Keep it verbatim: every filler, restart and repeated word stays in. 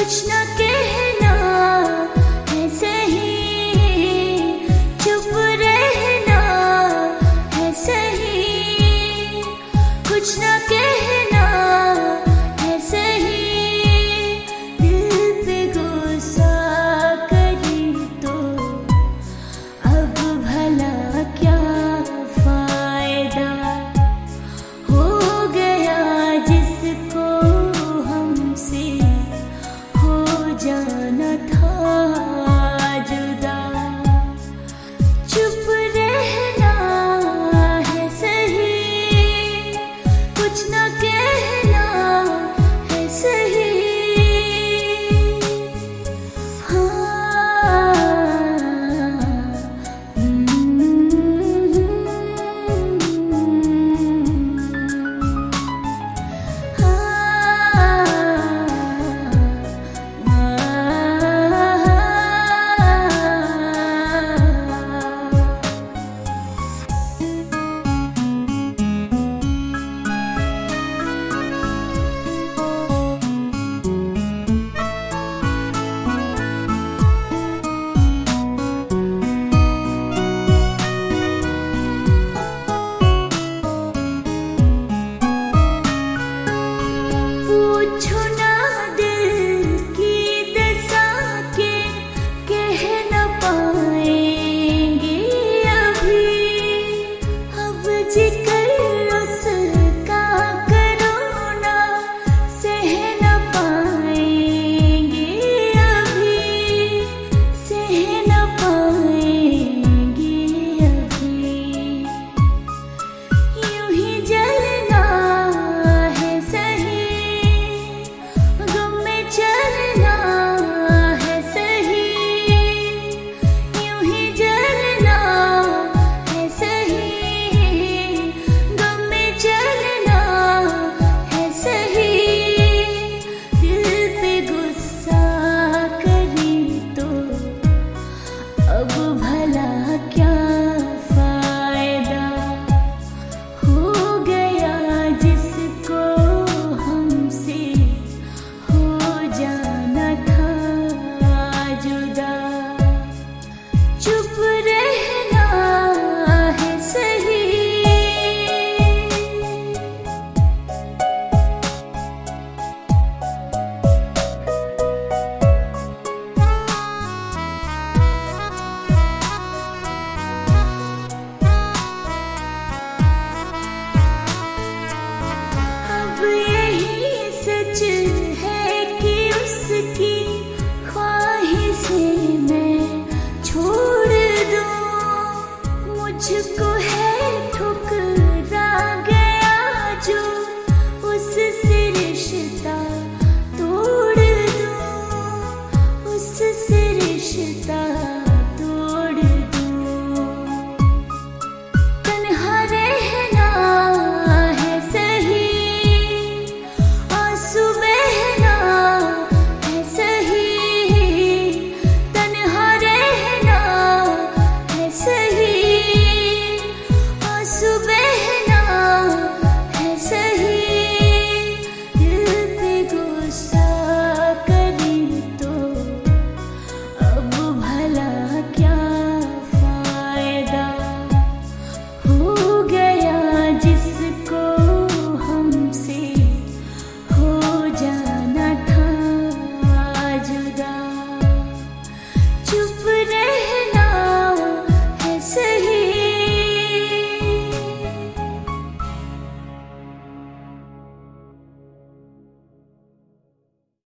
कुछ न कहना है सही, चुप रहना है सही, कुछ न कहना है सही। दिल पे गुस्सा करी तो अब भला क्या फायदा, हो गया जिसको हमसे हो जाना था जुदा। चुप रहना है सही, कुछ न कहना है सही। पूछो ना दिल की दशा के, कह न पाएंगे अभी। अब जिक्र उसका करो ना, सह न पाएंगे अभी, सह न पाएंगे अभी। यूं ही जलना है सही, गम में चलना